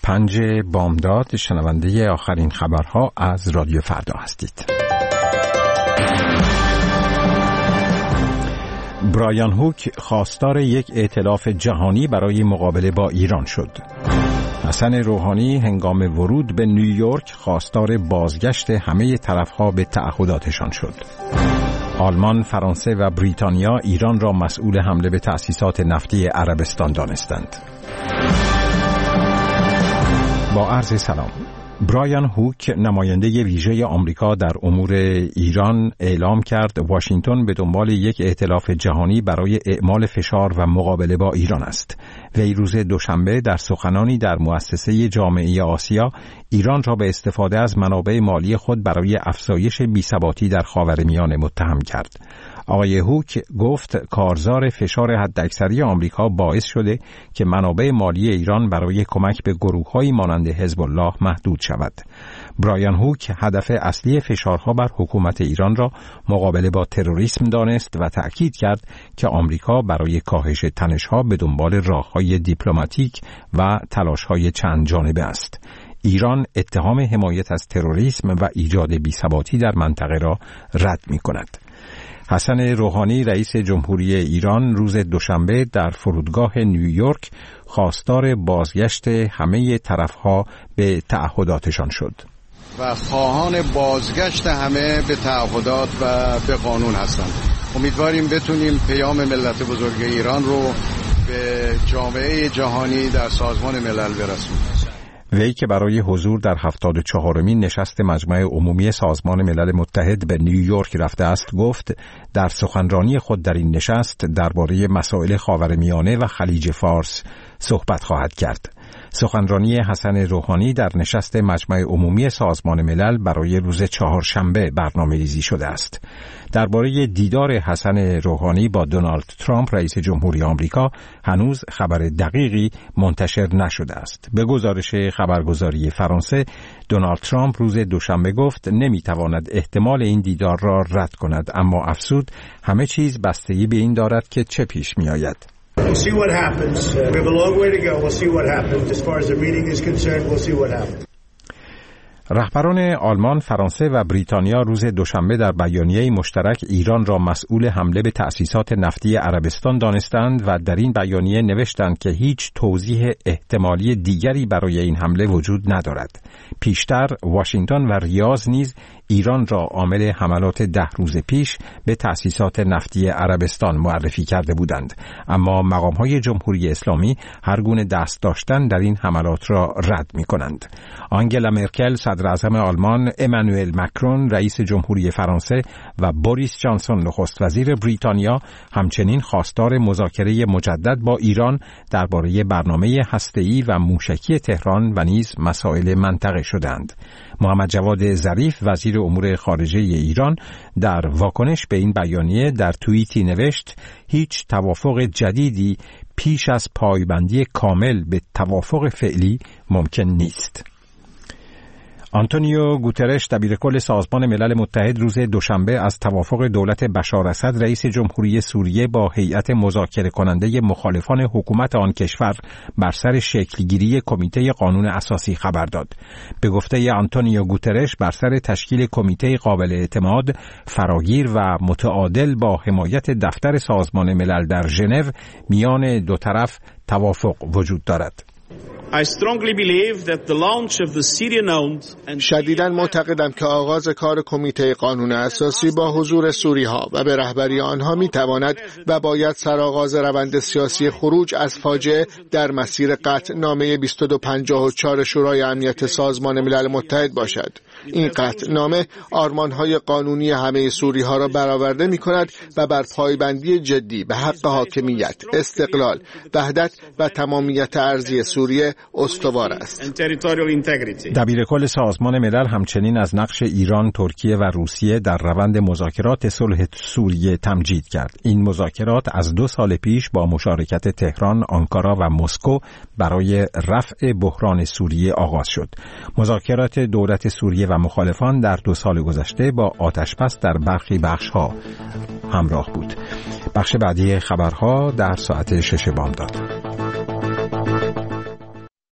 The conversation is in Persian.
5 بامداد شنونده آخرین خبرها از رادیو فردا هستید. برایان هوک خواستار یک ائتلاف جهانی برای مقابله با ایران شد. حسن روحانی هنگام ورود به نیویورک خواستار بازگشت همه طرفها به تعهداتشان شد. آلمان، فرانسه و بریتانیا ایران را مسئول حمله به تأسیسات نفتی عربستان دانستند. با عرض سلام. برایان هوک نماینده ویژه آمریکا در امور ایران اعلام کرد واشنگتن به دنبال یک ائتلاف جهانی برای اعمال فشار و مقابله با ایران است. وی روز دوشنبه در سخنانی در مؤسسه جامعه آسیا ایران را به استفاده از منابع مالی خود برای افزایش بی‌ثباتی در خاورمیانه متهم کرد. آقای هوک گفت کارزار فشار حداکثری آمریکا باعث شده که منابع مالی ایران برای کمک به گروه‌هایی مانند حزب الله محدود شود. برایان هوک هدف اصلی فشارها بر حکومت ایران را مقابله با تروریسم دانست و تأکید کرد که آمریکا برای کاهش تنش‌ها به دنبال راه‌های دیپلماتیک و تلاش‌های چند جانبه است. ایران اتهام حمایت از تروریسم و ایجاد بی‌ثباتی در منطقه را رد می‌کند. حسن روحانی رئیس جمهوری ایران روز دوشنبه در فرودگاه نیویورک خواستار بازگشت همه طرفها به تعهداتشان شد و خواهان بازگشت همه به تعهدات و به قانون هستند. امیدواریم بتونیم پیام ملت بزرگ ایران رو به جامعه جهانی در سازمان ملل برسونیم. وی که برای حضور در 74مین نشست مجمع عمومی سازمان ملل متحد به نیویورک رفته است گفت در سخنرانی خود در این نشست درباره مسائل خاورمیانه و خلیج فارس صحبت خواهد کرد. سخنرانی حسن روحانی در نشست مجمع عمومی سازمان ملل برای روز چهارشنبه برنامه‌ریزی شده است. درباره دیدار حسن روحانی با دونالد ترامپ رئیس جمهوری آمریکا هنوز خبر دقیقی منتشر نشده است. به گزارش خبرگزاری فرانسه، دونالد ترامپ روز دوشنبه گفت نمیتواند احتمال این دیدار را رد کند، اما افزود همه چیز بستگی به این دارد که چه پیش می‌آید. We'll see what happens. We have a long way to go. We'll see what happens. As far as the meeting is concerned, we'll see what happens. رهبران آلمان، فرانسه و بریتانیا روز دوشنبه در بیانیه مشترک ایران را مسئول حمله به تأسیسات نفتی عربستان دانستند و در این بیانیه نوشتند که هیچ توضیح احتمالی دیگری برای این حمله وجود ندارد. پیشتر واشنگتن و ریاض نیز ایران را عامل حملات 10 روز پیش به تأسیسات نفتی عربستان معرفی کرده بودند، اما مقام‌های جمهوری اسلامی هر گونه دست داشتن در این حملات را رد می‌کنند. آنگلا مرکل صدر اعظم آلمان، امانوئل مکرون رئیس جمهوری فرانسه و بوریس جانسون نخست وزیر بریتانیا همچنین خواستار مذاکره مجدد با ایران درباره برنامه هسته‌ای و موشکی تهران و نیز مسائل منطقه شدند. محمد جواد ظریف وزیر امور خارجه ایران در واکنش به این بیانیه در توییتی نوشت هیچ توافق جدیدی پیش از پایبندی کامل به توافق فعلی ممکن نیست. آنتونیو گوترش دبیرکل سازمان ملل متحد روز دوشنبه از توافق دولت بشار اسد رئیس جمهوری سوریه با هیئت مذاکره کننده مخالفان حکومت آن کشور بر سر شکلگیری کمیته قانون اساسی خبر داد. به گفته آنتونیو گوترش بر سر تشکیل کمیته قابل اعتماد، فراگیر و متعادل با حمایت دفتر سازمان ملل در ژنو میان دو طرف توافق وجود دارد. شدیداً معتقدم که آغاز کار کمیته قانون اساسی با حضور سوری‌ها و به رهبری آنها می‌تواند و باید سرآغاز روند سیاسی خروج از فاجعه در مسیر قطعنامه 2254 شورای امنیت سازمان ملل متحد باشد. این قطعنامه آرمان‌های قانونی همه سوری‌ها را برآورده می‌کند و بر پایبندی جدی به حق حاکمیت، استقلال، وحدت و تمامیت ارضی سوریه استوار است. دبیرکل سازمان ملل همچنین از نقش ایران، ترکیه و روسیه در روند مذاکرات صلح سوریه تمجید کرد. این مذاکرات از 2 سال پیش با مشارکت تهران، آنکارا و مسکو برای رفع بحران سوریه آغاز شد. مذاکرات دولت سوریه و مخالفان در 2 سال گذشته با آتش‌بس در برخی بخش‌ها همراه بود. بخش بعدی خبرها در ساعت 6 بامداد.